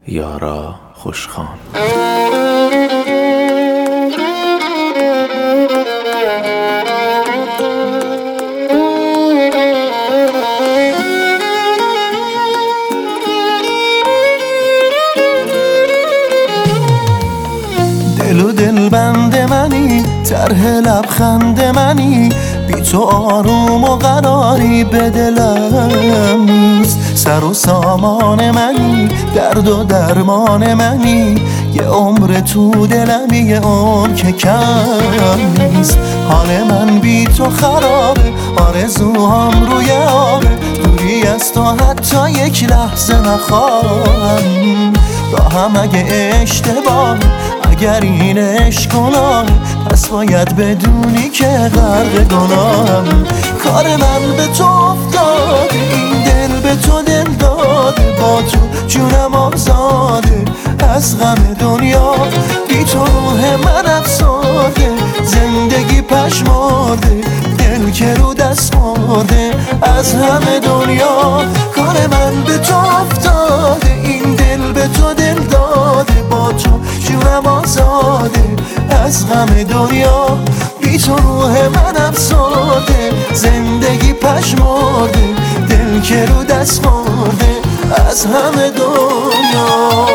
یارا خوشخوان. دل و دل بند منی، طرح لبخند منی، بی تو آروم و قراری به دلم نیست. سر و سامان منی، درد و درمان منی، یه عمر تو دلمی، یه عمر که کم نیست. حال من بی تو خرابه، آرزوهام روی آبه، دوری از تو حتی یک لحظه نخواهم. راهم اگه اشتباه، اگر این عشق گناه، پس باید بدونی که غرق گناهم. کار من به تو افتاده، این دل به تو دل داده، با تو جونم آزاده از غم دنیا. بی تو روح من افسرده، زندگی پشمرده، دل که رو دست مرده از همه دنیا. کار من به تو افتاده، این دل به تو دل داده، با تو جونم آزاده از غم دنیا. بی تو روح من افسرده، زندگی پشمرده، دل که رو دست مرده از همه دنیا.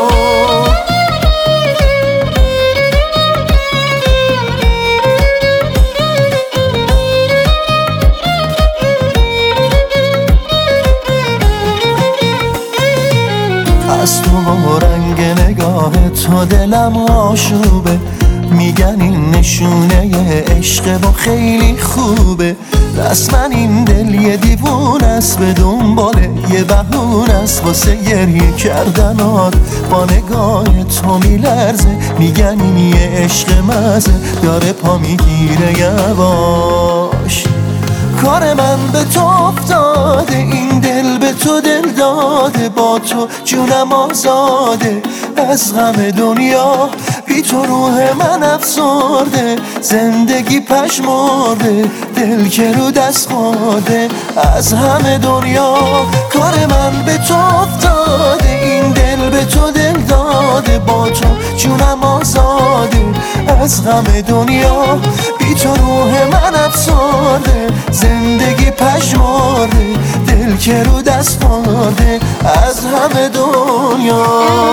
از تو و رنگ نگاه تو دلم آشوبه، میگن این نشونه عشق و خیلی خوبه. رسما این دل یه دیوون است، به دنبال یه بهون است واسه گریه کردنات. با نگاه تو میلرزه، میگن این یه عشق مزه، داره پا میگیره یواش. کار من به تو افتاده، این دل به تو دل داده، با تو جونم آزاده از غم دنیا. بی تو روح من افسرده، زندگی پشمرده، دل که رو دست خورده از همه دنیا. کار من به تو افتاده، این دل به تو دل داده، با تو جونم آزاده از غم دنیا. بی تو روح من افسرده، زندگی پشمرده، دل که رو دست مرده از همه دنیا.